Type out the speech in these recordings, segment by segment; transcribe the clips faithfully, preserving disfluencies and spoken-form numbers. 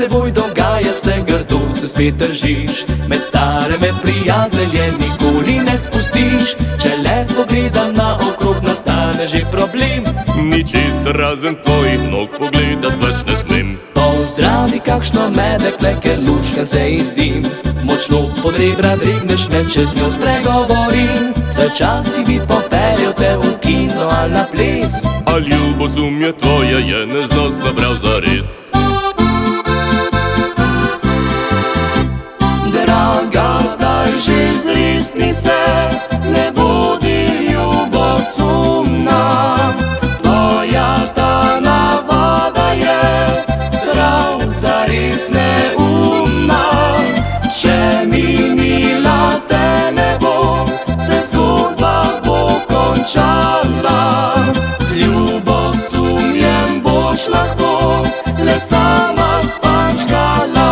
teboj dogaja se, grdo se spet držiš. Med starimi prijatelje nikoli ne spustiš. Če le pogledam na okrog, nastane že problem. Ničesar razen tvojih nog pogledat več ne smem. Pozdravi kakšno me dekle, ker lučka se izdim. Močno pod rebra drigneš me, čez njo spregovorim. Se časi bi popeljal te v kino ali na ples. A ljubosumje tvoje je neznosno prav zares. Draga, daj že zresni se, ne bodi ljubosumna. Tvoja ta navada je prav zares neumna. Če minila te ne bo, se zgodba bo končala. Z ljubosumjem boš lahko le sama spančkala.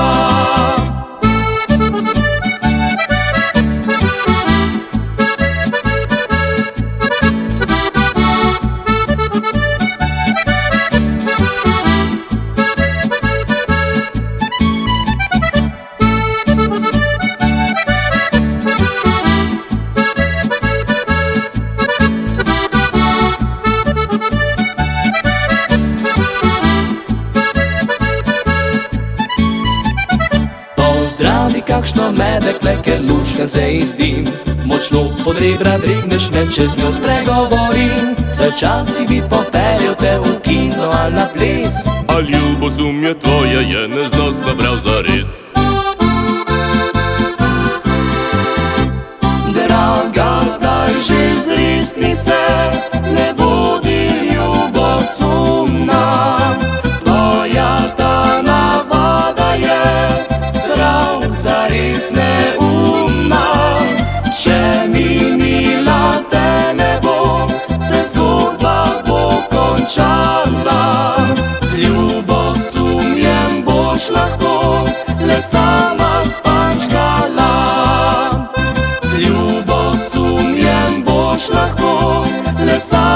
Pozdravi kakšno me dekle, ker lučka se izdim. Močno pod rebra drigneš me, čez njo spregovorim. Se časi bi popeljal te v kino ali na ples. A ljubosumje tvoje je neznosno prav zares. Draga, daj že zresni se, ne bodi ljubosumna. Tvoja ta navada je prav zares neumna. Če minila te ne bo, se zgodba bo končala. Z ljubosumjem boš lahko le sama spančkala. Z ljubosumjem boš lahko le sama